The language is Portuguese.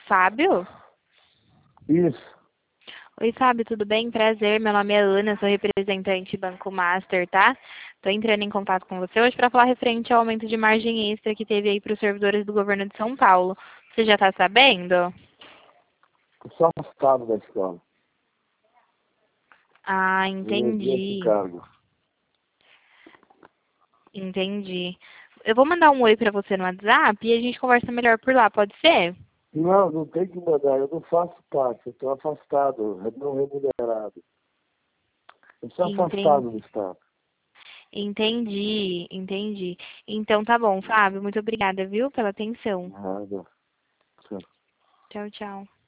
Fábio? Isso. Oi, Fábio, tudo bem? Prazer, meu nome é Ana, sou representante Banco Master, tá? Tô entrando em contato com você hoje para falar referente ao aumento de margem extra que teve aí para os servidores do governo de São Paulo. Você já tá sabendo? Eu sou afastado da escola. Ah, Renunciei a esse entendi. cargo. Entendi. Eu vou mandar um oi para você no WhatsApp e a gente conversa melhor por lá, pode ser? Não, não tem que mandar. Eu não faço parte. Eu estou afastado, não remunerado. Eu sou Entendi. afastado do Estado. Entendi. Então tá bom, Fábio, muito obrigada, viu, pela atenção. Nada. Tchau, tchau.